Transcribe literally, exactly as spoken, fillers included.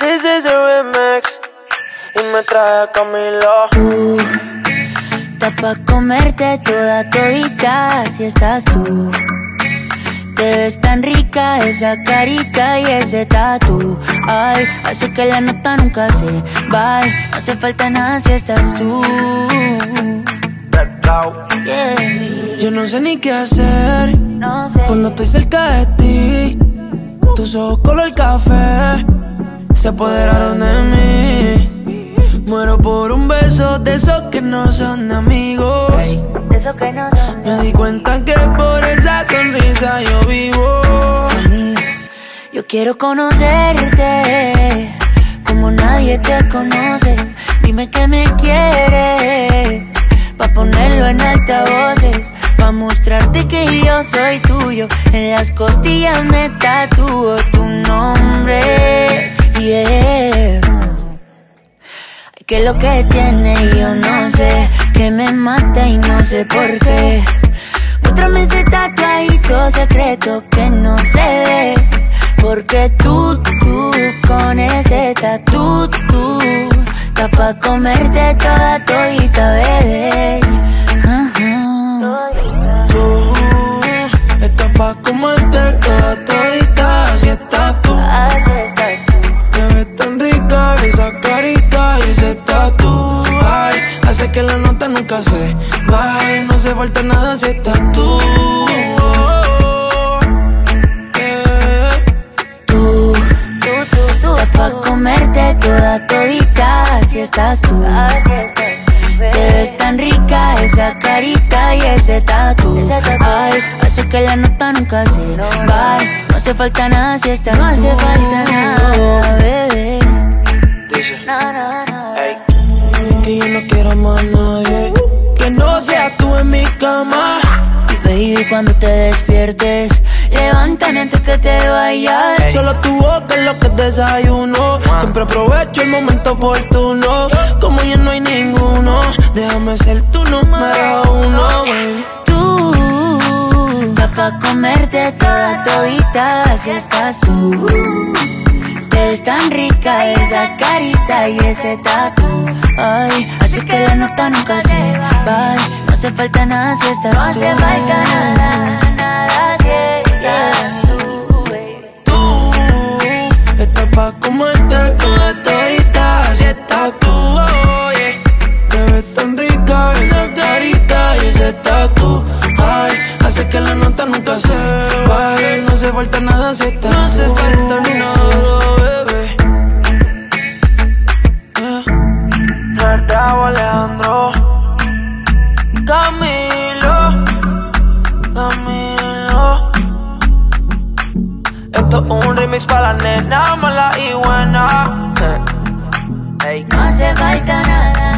This is a remix y me trae a Camilo. Tú, estás pa' comerte toda todita si estás tú. Te ves tan rica esa carita y ese tatu. Ay, hace que la nota nunca se va. No hace falta nada si estás tú. Yeah. Yo no sé ni qué hacer No sé. cuando estoy cerca de ti. Tus ojos color café se apoderaron de mí. Muero por un beso de esos que no son amigos. Hey, de esos que no son. Me di cuenta que por esa sonrisa yo vivo. Yo quiero conocerte como nadie te conoce. Dime que me quieres pa' ponerlo en altavoces, pa' mostrarte que yo soy tuyo. En las costillas me tatúo tu nombre. Yeah. Que lo que tiene yo no sé, que me mata y no sé por qué. Muéstrame ese tatuadito secreto que no se ve, porque tú, tú, con ese tatu, tú, está pa' comerte toda todita, bebé. Tú estás pa' comerte toda todita, así estás tú. Así estás tú. Te ves tan rica esa carita y ese tatu. Ay, hace que la nota nunca se baje. No hace falta nada si estás tú. Tú, tú, tú, tú, estás pa' comerte toda todita, así estás tú. Así estás tú. Te ves tan rica esa carita y ese tatu. Ay, hace que la nota nunca se va. No hace falta nada si estás tú. No hace falta nada, bebé. No, no, no. Ey. Es que yo no quiero más a nadie que no seas tú en mi cama. Y baby, cuando te despiertes, levántame antes que te vayas. Ey. Solo tu boca es lo que desayuno. Siempre aprovecho el momento oportuno. Como ya no hay ninguno, déjame ser tu número uno, baby. Tú, estás pa' comerte toda todita, así estás tú. Te ves tan rica esa carita y ese tatu. Ay, así que la nota nunca se va. No hace falta nada si estás tú. No hace falta nada, nada si estás tú, baby. Tú estás pa' comerte toda todita, así estás tú, oh, yeah. Te ves tan rica esa carita y ese tatu. Ay, hace que la nota nunca se baje. No hace falta nada si estás tú. No hace falta nada, bebé. Trataba Alejandro, Camilo, Camilo. Esto es un remix para la nena mala y buena. Ey. No hace falta nada.